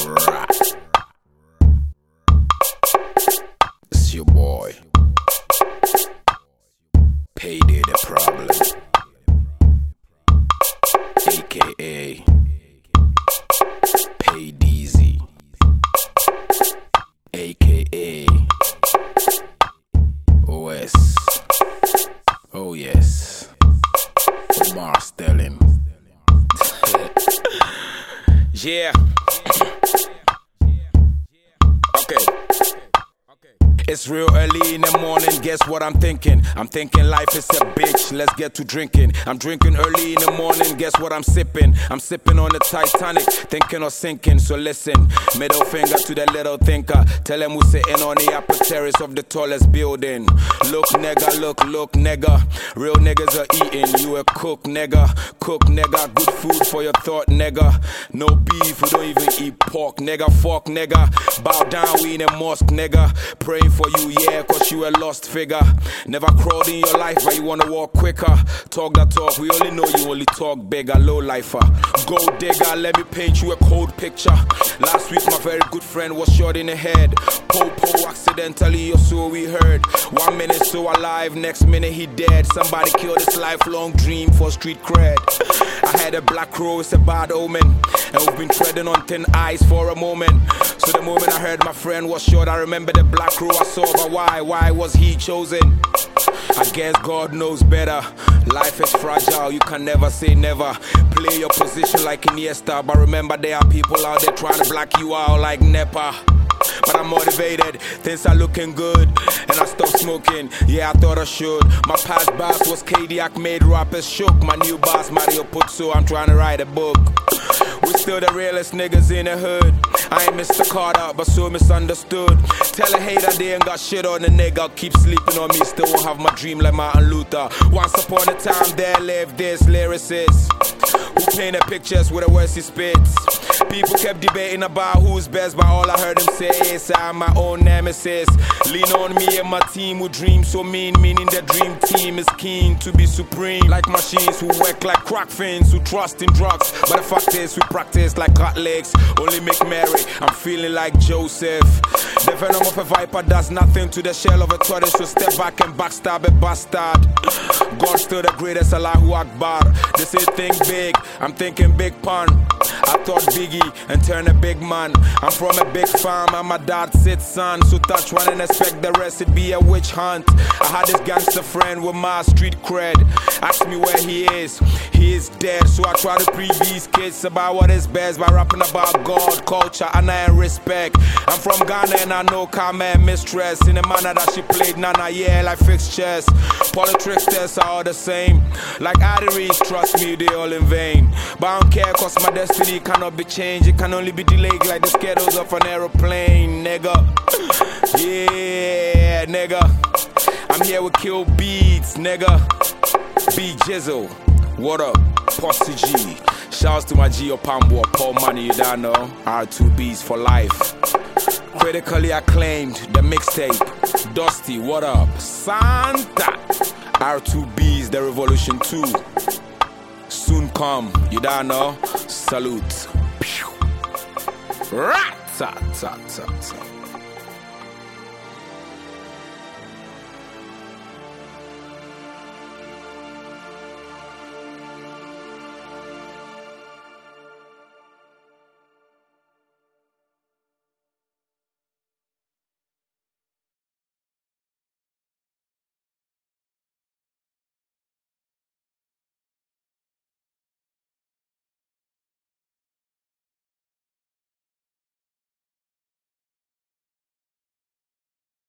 Right. It's your boy. Payday the Problem, aka Paydeezy, aka OS. Oh yes, Omar Sterling. Yeah. Okay. It's real early in the morning, guess what I'm thinking? I'm thinking life is a bitch, let's get to drinking. I'm drinking early in the morning, guess what I'm sipping? I'm sipping on the Titanic, thinking of sinking. So listen, middle finger to the little thinker. Tell him we're sitting on the upper terrace of the tallest building. Look nigga, look nigga. Real niggas are eating, you a cook nigga. Cook nigga, good food for your thought nigga. No beef, we don't even eat pork nigga. Fuck nigga, bow down, we in a mosque nigga. Praying for you, yeah, cause you a lost figure. Never crawled in your life, but you wanna walk quicker. Talk that talk, we only know you only talk bigger. Low lifer, gold digger, let me paint you a cold picture. Last week my very good friend was shot in the head. Po accidentally, or so we heard. 1 minute so alive, next minute he dead. Somebody killed his lifelong dream for street cred. I had a black crow, it's a bad omen. And we've been treading on thin ice for a moment. So the moment I heard my friend was shot, I remember the black crow I saw. But why was he chosen? I guess God knows better. Life is fragile, you can never say never. Play your position like Iniesta, but remember there are people out there trying to black you out like Nepa. But I'm motivated, things are looking good, and I stopped smoking, yeah I thought I should. My past boss was Kadiak, made rappers shook. My new boss Mario Puzo, I'm trying to write a book. We still the realest niggas in the hood. I ain't Mr. Carter, but so misunderstood. Tell a hater they ain't got shit on the nigga. Keep sleeping on me, still won't have my dream like Martin Luther. Once upon a time there lived this lyricist who painted pictures with the words he spits. People kept debating about who's best, but all I heard him say is I'm my own nemesis. Lean on me and my team who dream so mean, meaning the dream team is keen to be supreme. Like machines who work like crack fiends, who trust in drugs, but the fact is we practice like cut legs, only make merry. I'm feeling like Joseph. The venom of a viper does nothing to the shell of a tortoise, so step back and backstab a bastard. God's still the greatest, Allahu Akbar. They say think big, I'm thinking big pun. I thought Biggie and turn a big man. I'm from a big farm and my dad said son. So touch one and expect the rest to be a witch hunt. I had this gangster friend with my street cred. Ask me where he is dead. So I try to preach these kids about what is best by rapping about God, culture, honor and respect. I'm from Ghana and I know Karma and Mistress. In the manner that she played Nana, yeah, like fixed chess. Politics tests are all the same. Like arteries, trust me, they all in vain. But I don't care cause my destiny cannot be changed. It can only be delayed like the schedules of an aeroplane, nigga. Yeah, nigga. I'm here with Kill Beats, nigga. B Jizzle, what up? Posse G. Shouts to my Gio Pambo, Paul Money, you don't know. R2Bs for life. Critically acclaimed, the mixtape. Dusty, what up? Santa. R2Bs, the Revolution 2. Soon come, you don't know. Salute. Rat-tat-tat-tat-tat.